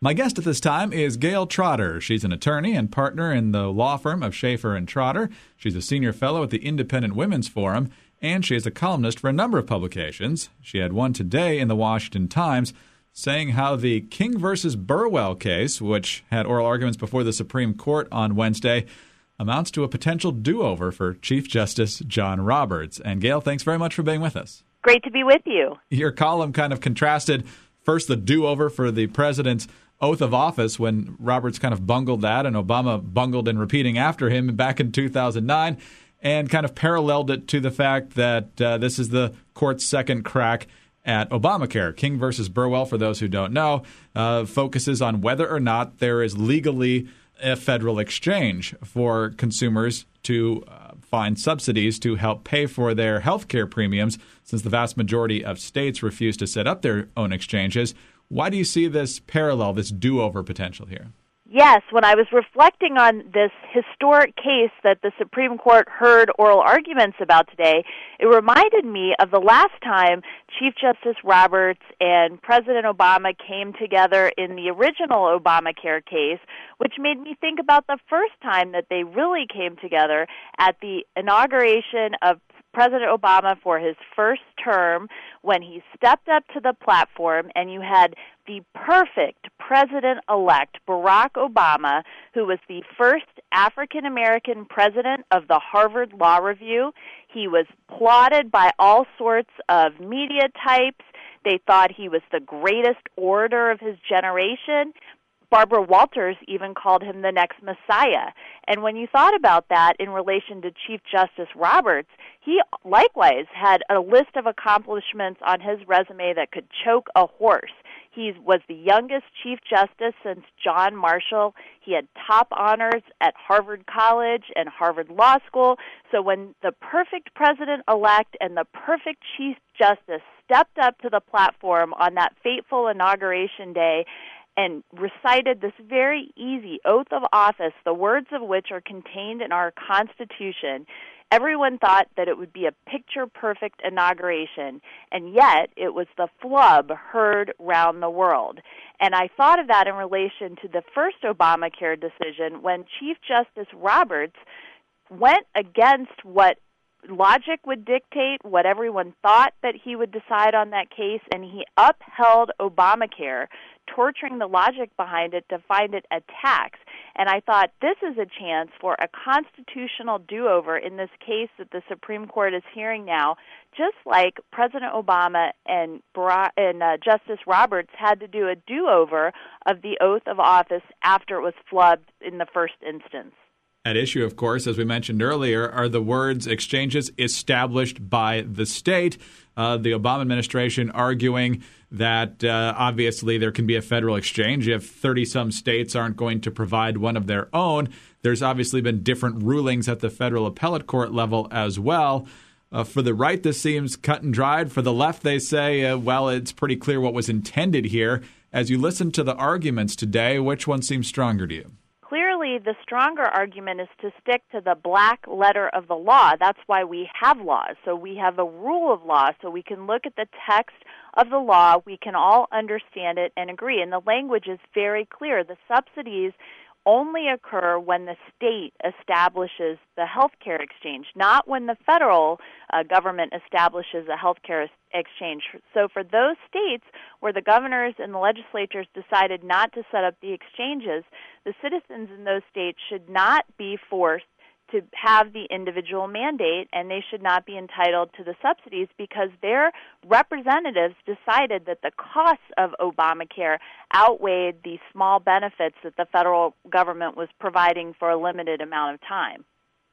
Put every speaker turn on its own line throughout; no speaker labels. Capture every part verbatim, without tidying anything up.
My guest at this time is Gayle Trotter. She's an attorney and partner in the law firm of Schaefer and Trotter. She's a senior fellow at the Independent Women's Forum, and she is a columnist for a number of publications. She had one today in the Washington Times saying how the King versus Burwell case, which had oral arguments before the Supreme Court on Wednesday, amounts to a potential do-over for Chief Justice John Roberts. And Gayle, thanks very much for being with us.
Great to be with you.
Your column kind of contrasted first the do-over for the president's oath of office when Roberts kind of bungled that and Obama bungled in repeating after him back in two thousand nine, and kind of paralleled it to the fact that uh, this is the court's second crack at Obamacare. King versus Burwell, for those who don't know, uh, focuses on whether or not there is legally a federal exchange for consumers to uh, find subsidies to help pay for their health care premiums, since the vast majority of states refuse to set up their own exchanges. Why do you see this parallel, this do-over potential here?
Yes, when I was reflecting on this historic case that the Supreme Court heard oral arguments about today, it reminded me of the last time Chief Justice Roberts and President Obama came together in the original Obamacare case, which made me think about the first time that they really came together at the inauguration of President Obama for his first term, when he stepped up to the platform and you had the perfect president-elect, Barack Obama, who was the first African-American president of the Harvard Law Review. He was applauded by all sorts of media types. They thought he was the greatest orator of his generation. Barbara Walters even called him the next Messiah. And when you thought about that in relation to Chief Justice Roberts, he likewise had a list of accomplishments on his resume that could choke a horse. He was the youngest Chief Justice since John Marshall. He had top honors at Harvard College and Harvard Law School. So when the perfect president-elect and the perfect Chief Justice stepped up to the platform on that fateful inauguration day and recited this very easy oath of office, the words of which are contained in our Constitution, everyone thought that it would be a picture-perfect inauguration, and yet it was the flub heard round the world. And I thought of that in relation to the first Obamacare decision when Chief Justice Roberts went against what logic would dictate, what everyone thought that he would decide on that case, and he upheld Obamacare, torturing the logic behind it to find it a tax. And I thought this is a chance for a constitutional do-over in this case that the Supreme Court is hearing now, just like President Obama and, Barack, and uh, Justice Roberts had to do a do-over of the oath of office after it was flubbed in the first instance.
At issue, of course, as we mentioned earlier, are the words exchanges established by the state. Uh, the Obama administration arguing that uh, obviously there can be a federal exchange if thirty-some states aren't going to provide one of their own. There's obviously been different rulings at the federal appellate court level as well. Uh, for the right, this seems cut and dried. For the left, they say, uh, well, it's pretty clear what was intended here. As you listen to the arguments today, which one seems stronger to you?
Clearly, the stronger argument is to stick to the black letter of the law. That's why we have laws. So we have a rule of law, so we can look at the text of the law. We can all understand it and agree. And the language is very clear. The subsidies only occur when the state establishes the health care exchange, not when the federal uh, government establishes a health care exchange. So for those states where the governors and the legislatures decided not to set up the exchanges, the citizens in those states should not be forced to have the individual mandate, and they should not be entitled to the subsidies because their representatives decided that the costs of Obamacare outweighed the small benefits that the federal government was providing for a limited amount of time.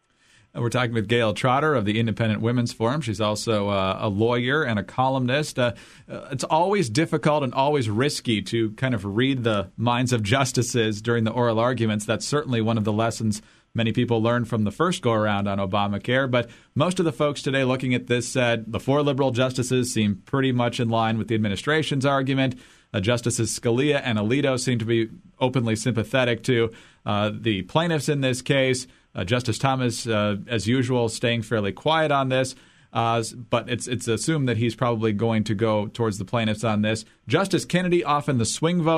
And we're talking with Gayle Trotter of the Independent Women's Forum. She's also uh, a lawyer and a columnist. Uh, uh, it's always difficult and always risky to kind of read the minds of justices during the oral arguments. That's certainly one of the lessons many people learned from the first go-around on Obamacare. But most of the folks today looking at this said the four liberal justices seem pretty much in line with the administration's argument. Uh, Justices Scalia and Alito seem to be openly sympathetic to uh, the plaintiffs in this case. Uh, Justice Thomas, uh, as usual, staying fairly quiet on this. Uh, but it's it's assumed that he's probably going to go towards the plaintiffs on this. Justice Kennedy, off in the swing vote.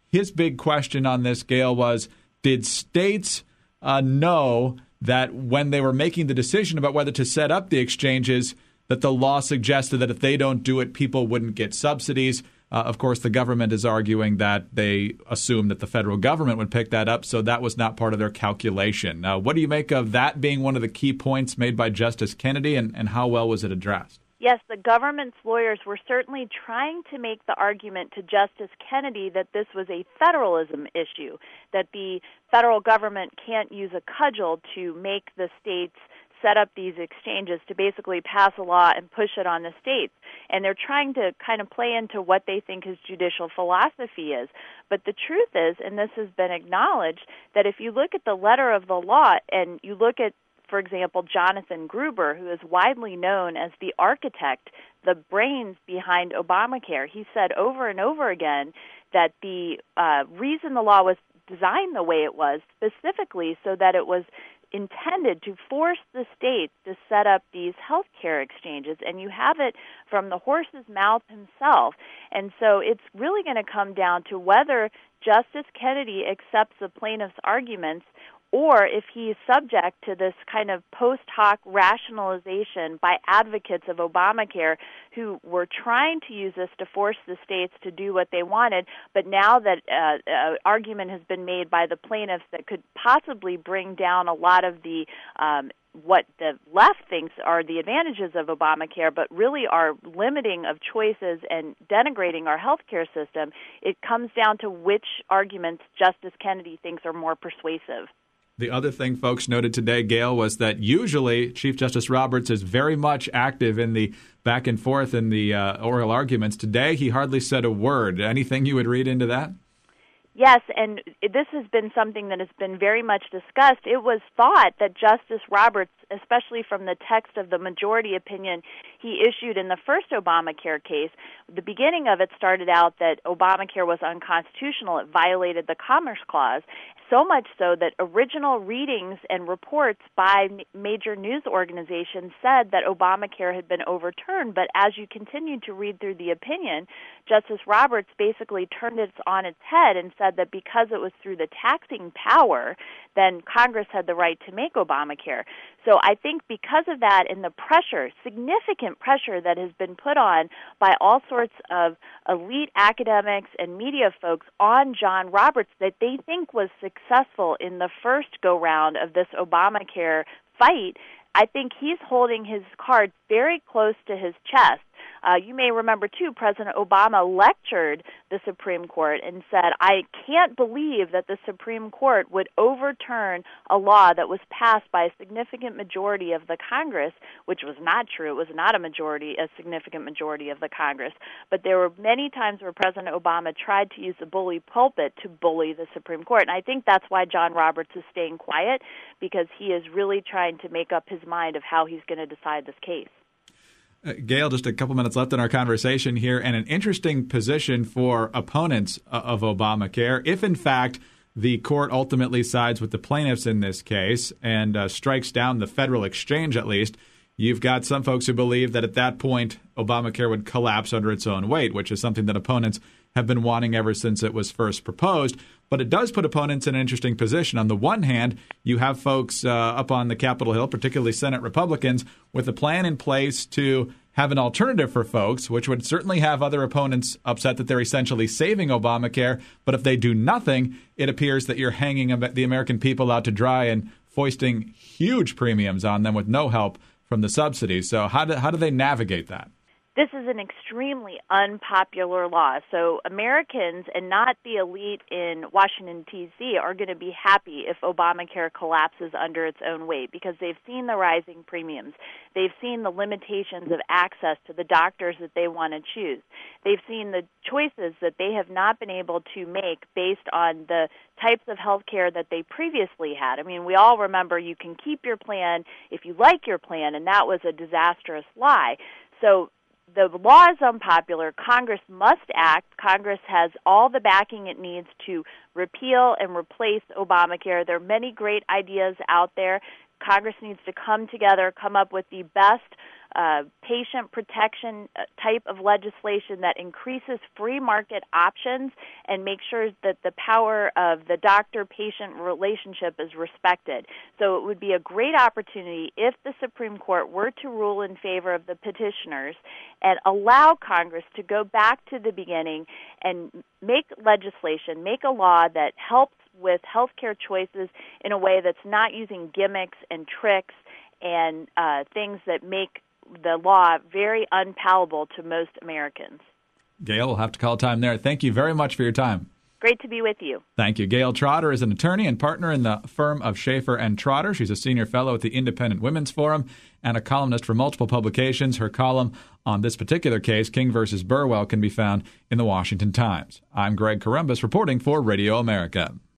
his big question on this, Gail, was did states uh, know that when they were making the decision about whether to set up the exchanges, that the law suggested that if they don't do it, people wouldn't get subsidies? Uh, of course, the government is arguing that they assumed that the federal government would pick that up, so that was not part of their calculation. Uh, what do you make of that being one of the key points made by Justice Kennedy, and, and how well was it addressed?
Yes, the government's lawyers were certainly trying to make the argument to Justice Kennedy that this was a federalism issue, that the federal government can't use a cudgel to make the states set up these exchanges, to basically pass a law and push it on the states. And they're trying to kind of play into what they think his judicial philosophy is. But the truth is, and this has been acknowledged, that if you look at the letter of the law and you look at, for example, Jonathan Gruber, who is widely known as the architect, the brains behind Obamacare, he said over and over again that the uh, reason the law was designed the way it was, specifically so that it was intended to force the states to set up these health care exchanges, and you have it from the horse's mouth himself. And so it's really going to come down to whether Justice Kennedy accepts the plaintiff's arguments or if he is subject to this kind of post hoc rationalization by advocates of Obamacare who were trying to use this to force the states to do what they wanted, but now that uh, uh, argument has been made by the plaintiffs that could possibly bring down a lot of the um, what the left thinks are the advantages of Obamacare, but really are limiting of choices and denigrating our health care system, it comes down to which arguments Justice Kennedy thinks are more persuasive.
The other thing folks noted today, Gail, was that usually Chief Justice Roberts is very much active in the back and forth in the uh, oral arguments. Today, he hardly said a word. Anything you would read into that?
Yes, and this has been something that has been very much discussed. It was thought that Justice Roberts, especially from the text of the majority opinion he issued in the first Obamacare case, the beginning of it started out that Obamacare was unconstitutional. It violated the Commerce Clause, so much so that original readings and reports by major news organizations said that Obamacare had been overturned. But as you continue to read through the opinion, Justice Roberts basically turned it on its head and said that because it was through the taxing power, then Congress had the right to make Obamacare. So I think because of that and the pressure, significant pressure that has been put on by all sorts of elite academics and media folks on John Roberts that they think was successful in the first go-round of this Obamacare fight, I think he's holding his cards very close to his chest. Uh, you may remember, too, President Obama lectured the Supreme Court and said, I can't believe that the Supreme Court would overturn a law that was passed by a significant majority of the Congress, which was not true. It was not a majority, a significant majority of the Congress. But there were many times where President Obama tried to use the bully pulpit to bully the Supreme Court. And I think that's why John Roberts is staying quiet, because he is really trying to make up his mind of how he's going to decide this case.
Uh, Gail, just a couple minutes left in our conversation here, and an interesting position for opponents uh, of Obamacare. If, in fact, the court ultimately sides with the plaintiffs in this case and uh, strikes down the federal exchange, at least, you've got some folks who believe that at that point Obamacare would collapse under its own weight, which is something that opponents have been wanting ever since it was first proposed. But it does put opponents in an interesting position. On the one hand, you have folks uh, up on the Capitol Hill, particularly Senate Republicans, with a plan in place to have an alternative for folks, which would certainly have other opponents upset that they're essentially saving Obamacare. But if they do nothing, it appears that you're hanging the American people out to dry and foisting huge premiums on them with no help from the subsidies. So how do, how do they navigate that?
This is an extremely unpopular law. So Americans, and not the elite in Washington, D C, are going to be happy if Obamacare collapses under its own weight, because they've seen the rising premiums. They've seen the limitations of access to the doctors that they want to choose. They've seen the choices that they have not been able to make based on the types of health care that they previously had. I mean, we all remember you can keep your plan if you like your plan, and that was a disastrous lie. So the law is unpopular. Congress must act. Congress has all the backing it needs to repeal and replace Obamacare. There are many great ideas out there. Congress needs to come together, come up with the best uh, patient protection type of legislation that increases free market options and makes sure that the power of the doctor-patient relationship is respected. So it would be a great opportunity if the Supreme Court were to rule in favor of the petitioners and allow Congress to go back to the beginning and make legislation, make a law that helps with healthcare choices in a way that's not using gimmicks and tricks and uh, things that make the law very unpalatable to most Americans.
Gail, we'll have to call time there. Thank you very much for your time.
Great to be with you.
Thank you. Gail Trotter is an attorney and partner in the firm of Schaefer and Trotter. She's a senior fellow at the Independent Women's Forum and a columnist for multiple publications. Her column on this particular case, King versus Burwell, can be found in the Washington Times. I'm Greg Corombos reporting for Radio America.